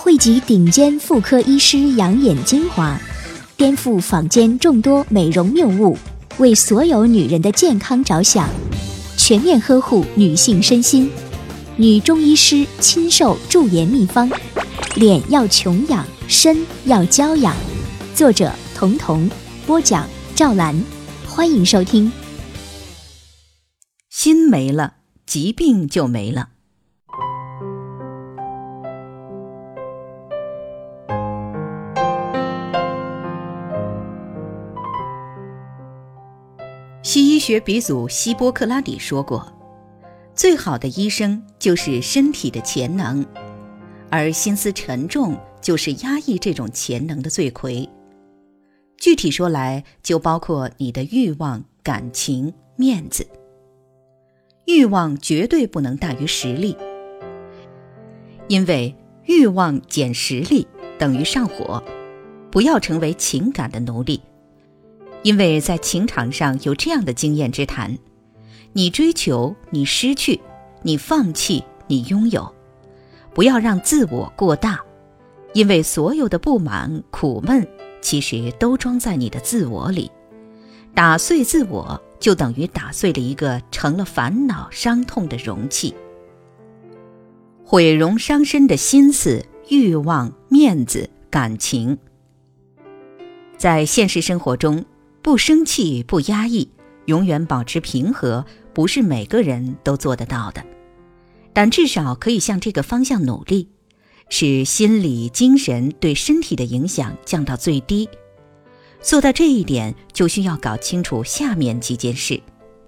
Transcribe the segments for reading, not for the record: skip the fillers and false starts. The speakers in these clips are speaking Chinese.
汇集顶尖妇科医师养眼精华，颠覆坊间众多美容谬误，为所有女人的健康着想，全面呵护女性身心。女中医师亲授驻颜秘方，脸要穷养，身要娇养。作者彤彤，播讲赵兰。欢迎收听。 心没了，疾病就没了。西医学鼻祖希波克拉底说过，最好的医生就是身体的潜能，而心思沉重就是压抑这种潜能的罪魁。具体说来，就包括你的欲望、感情、面子。欲望绝对不能大于实力，因为欲望减实力等于上火。不要成为情感的奴隶，因为在情场上有这样的经验之谈：你追求，你失去；你放弃，你拥有。不要让自我过大，因为所有的不满、苦闷其实都装在你的自我里。打碎自我，就等于打碎了一个成了烦恼伤痛的容器。毁容伤身的心思、欲望、面子、感情，在现实生活中，不生气、不压抑，永远保持平和，不是每个人都做得到的。但至少可以向这个方向努力，使心理、精神对身体的影响降到最低。做到这一点，就需要搞清楚下面几件事。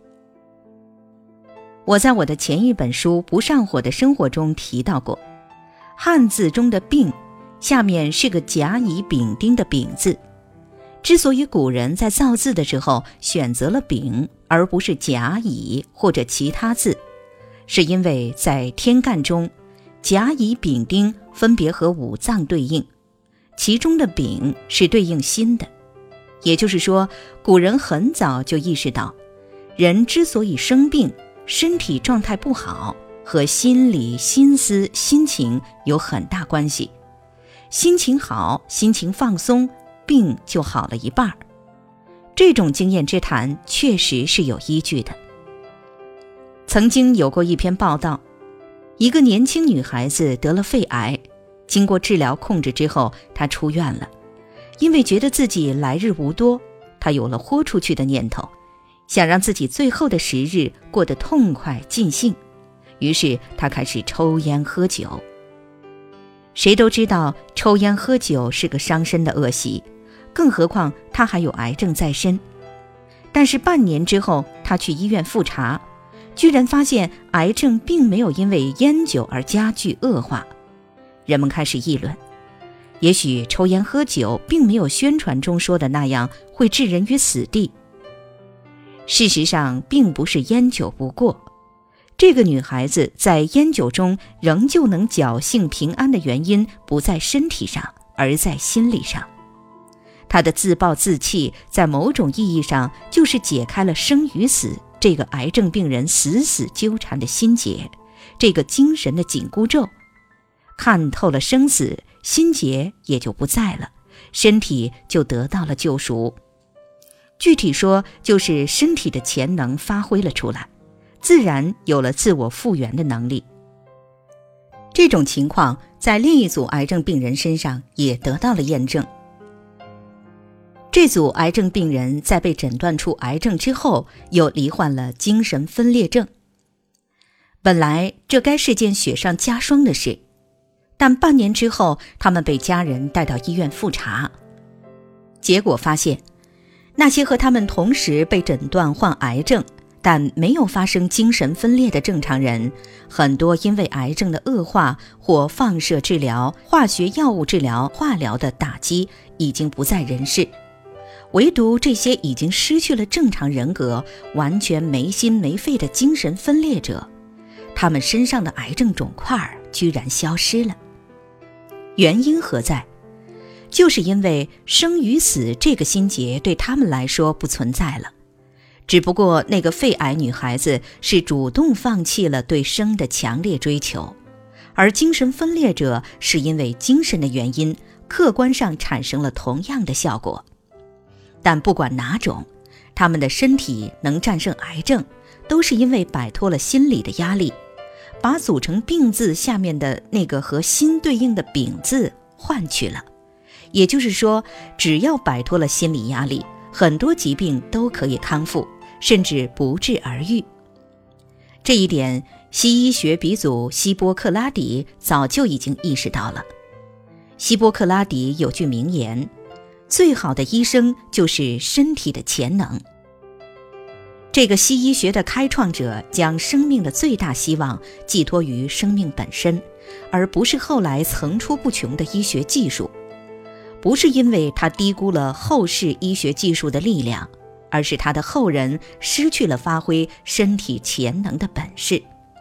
我在我的前一本书《不上火的生活》中提到过，汉字中的病下面是个甲乙丙丁的丙字。之所以古人在造字的时候选择了丙而不是甲乙或者其他字，是因为在天干中，甲乙丙丁分别和五脏对应，其中的丙是对应心的。也就是说，古人很早就意识到，人之所以生病，身体状态不好，和心理、心思、心情有很大关系。心情好，心情放松，病就好了一半。这种经验之谈确实是有依据的。曾经有过一篇报道，一个年轻女孩子得了肺癌，经过治疗控制之后，她出院了。因为觉得自己来日无多，她有了豁出去的念头，想让自己最后的时日过得痛快尽兴。于是她开始抽烟喝酒。谁都知道抽烟喝酒是个伤身的恶习，更何况她还有癌症在身。但是半年之后，她去医院复查，居然发现癌症并没有因为烟酒而加剧恶化。人们开始议论，也许抽烟喝酒并没有宣传中说的那样会置人于死地。事实上并不是烟酒不过，这个女孩子在烟酒中仍旧能侥幸平安的原因不在身体上，而在心理上。她的自暴自弃在某种意义上就是解开了生与死这个癌症病人死死纠缠的心结，这个精神的紧箍咒。看透了生死，心结也就不在了，身体就得到了救赎。具体说，就是身体的潜能发挥了出来，自然有了自我复原的能力。这种情况在另一组癌症病人身上也得到了验证。这组癌症病人在被诊断出癌症之后，又罹患了精神分裂症。本来这该是件雪上加霜的事，但半年之后，他们被家人带到医院复查，结果发现，那些和他们同时被诊断患癌症，但没有发生精神分裂的正常人，很多因为癌症的恶化或放射治疗、化学药物治疗、化疗的打击，已经不在人世。唯独这些已经失去了正常人格、完全没心没肺的精神分裂者，他们身上的癌症肿块居然消失了。原因何在？就是因为生与死这个心结对他们来说不存在了，只不过那个肺癌女孩子是主动放弃了对生的强烈追求， 而精神分裂者是因为精神的原因，客观上产生了同样的效果。但不管哪种，他们的身体能战胜癌症，都是因为摆脱了心理的压力，把组成病字下面的那个和心对应的丙字换去了。也就是说，只要摆脱了心理压力，很多疾病都可以康复，甚至不治而愈。这一点，西医学鼻祖希波克拉底早就已经意识到了。希波克拉底有句名言：最好的医生就是身体的潜能。这个西医学的开创者将生命的最大希望寄托于生命本身，而不是后来层出不穷的医学技术。不是因为他低估了后世医学技术的力量，而是他的后人失去了发挥身体潜能的本事。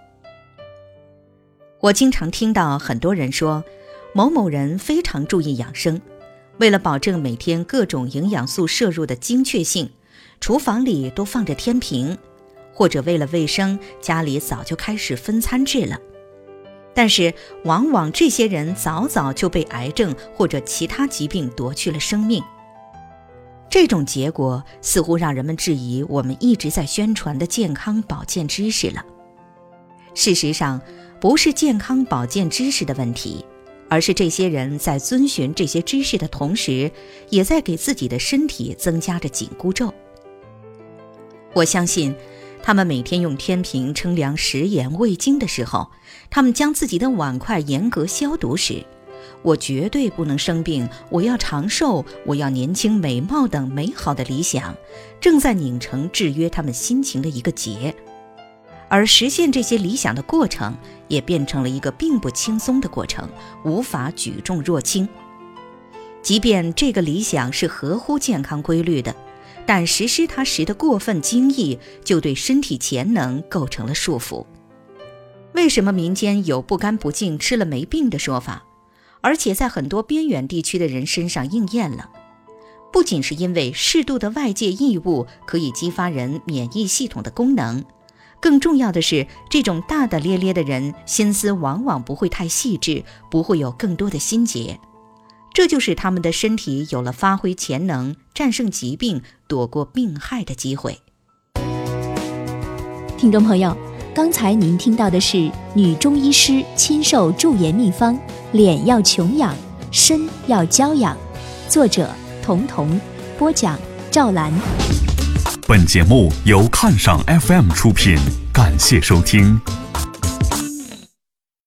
我经常听到很多人说，某某人非常注意养生，为了保证每天各种营养素摄入的精确性，厨房里都放着天平，或者为了卫生，家里早就开始分餐制了。但是往往这些人早早就被癌症或者其他疾病夺去了生命。这种结果似乎让人们质疑我们一直在宣传的健康保健知识了。事实上，不是健康保健知识的问题，而是这些人在遵循这些知识的同时，也在给自己的身体增加着紧箍咒。我相信他们每天用天平称量食盐味精的时候，他们将自己的碗筷严格消毒时，我绝对不能生病，我要长寿，我要年轻美貌等美好的理想，正在拧成制约他们心情的一个结。而实现这些理想的过程，也变成了一个并不轻松的过程，无法举重若轻。即便这个理想是合乎健康规律的，但实施它时的过分精益，就对身体潜能构成了束缚。为什么民间有不干不净吃了没病的说法，而且在很多边远地区的人身上应验了？不仅是因为适度的外界异物可以激发人免疫系统的功能，更重要的是，这种大大咧咧的人心思往往不会太细致，不会有更多的心结。这就是他们的身体有了发挥潜能、战胜疾病、躲过病害的机会。 听众朋友，刚才您听到的是女中医师亲授驻颜秘方，脸要穷养，身要娇养，作者童童，播讲赵兰。 本节目由看上 FM 出品，感谢收听。